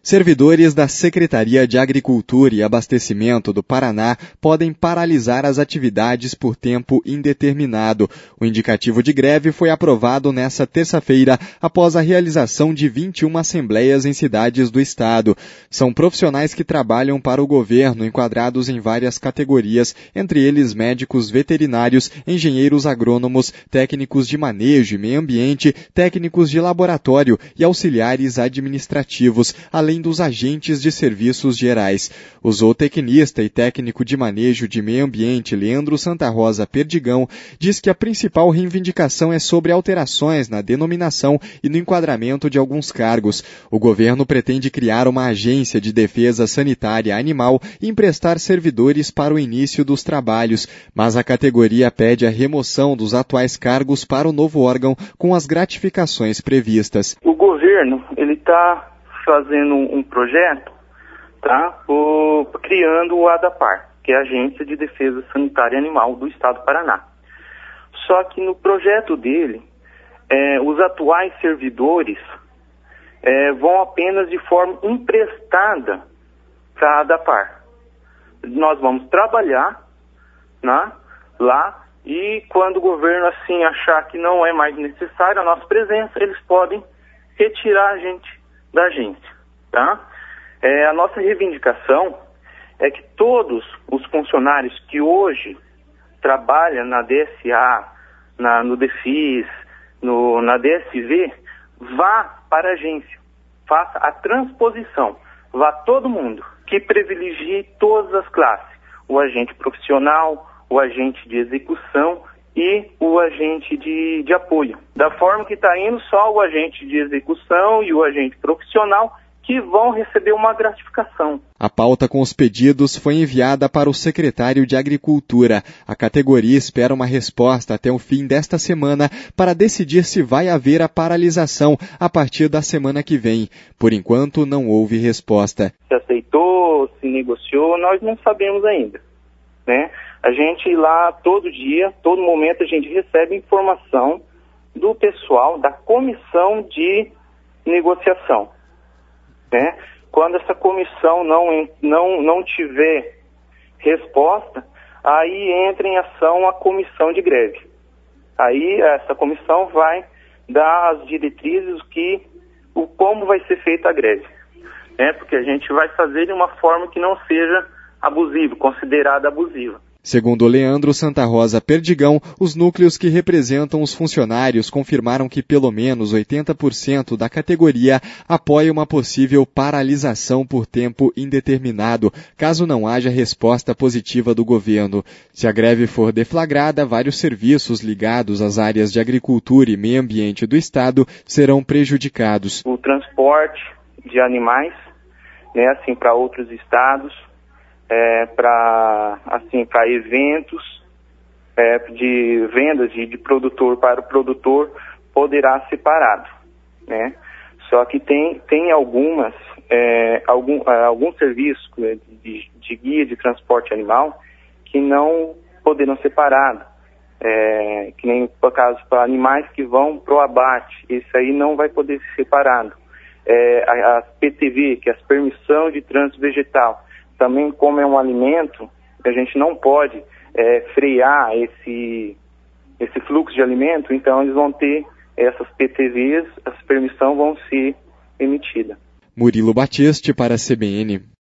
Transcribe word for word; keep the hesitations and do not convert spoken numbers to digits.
Servidores da Secretaria de Agricultura e Abastecimento do Paraná podem paralisar as atividades por tempo indeterminado. O indicativo de greve foi aprovado nesta terça-feira, após a realização de vinte e uma assembleias em cidades do estado. São profissionais que trabalham para o governo, enquadrados em várias categorias, entre eles médicos veterinários, engenheiros agrônomos, técnicos de manejo e meio ambiente, técnicos de laboratório e auxiliares administrativos, além além dos agentes de serviços gerais. O zootecnista e técnico de manejo de meio ambiente, Leandro Santa Rosa Perdigão, diz que a principal reivindicação é sobre alterações na denominação e no enquadramento de alguns cargos. O governo pretende criar uma agência de defesa sanitária animal e emprestar servidores para o início dos trabalhos, mas a categoria pede a remoção dos atuais cargos para o novo órgão com as gratificações previstas. O governo, ele está fazendo um projeto, tá? O, criando o ADAPAR, que é a Agência de Defesa Sanitária Animal do Estado do Paraná. Só que no projeto dele, é, os atuais servidores é, vão apenas de forma emprestada para a ADAPAR. Nós vamos trabalhar, né, lá, e quando o governo assim achar que não é mais necessária a nossa presença, eles podem retirar a gente da agência, tá? É, a nossa reivindicação é que todos os funcionários que hoje trabalham na D S A, na, no DEFIS, no, na D S V, vá para a agência, faça a transposição, vá todo mundo, que privilegie todas as classes, o agente profissional, o agente de execução e o agente de, de apoio. Da forma que está indo, só o agente de execução e o agente profissional que vão receber uma gratificação. A pauta com os pedidos foi enviada para o secretário de Agricultura. A categoria espera uma resposta até o fim desta semana para decidir se vai haver a paralisação a partir da semana que vem. Por enquanto, não houve resposta. Se aceitou, se negociou, nós não sabemos ainda, né? A gente lá todo dia, todo momento, a gente recebe informação do pessoal da comissão de negociação, né? Quando essa comissão não, não, não tiver resposta, aí entra em ação a comissão de greve. Aí essa comissão vai dar as diretrizes que, o como vai ser feita a greve, né? Porque a gente vai fazer de uma forma que não seja abusiva, considerada abusiva. Segundo Leandro Santa Rosa Perdigão, os núcleos que representam os funcionários confirmaram que pelo menos oitenta por cento da categoria apoia uma possível paralisação por tempo indeterminado, caso não haja resposta positiva do governo. Se a greve for deflagrada, vários serviços ligados às áreas de agricultura e meio ambiente do estado serão prejudicados. O transporte de animais, né, assim, para outros estados, É, para assim, para eventos é, de vendas de, de produtor para o produtor poderá ser parado, né? Só que tem, tem algumas, é, algum, alguns serviços de, de guia de transporte animal que não poderão ser parados, é, que nem por caso para animais que vão para o abate, esse aí não vai poder ser parado. É, as P T V, que é a permissão de trânsito vegetal, também, como é um alimento, a gente não pode é, frear esse, esse fluxo de alimento, então eles vão ter essas P T Vs, as permissões vão ser emitidas. Murilo Batiste para a C B N.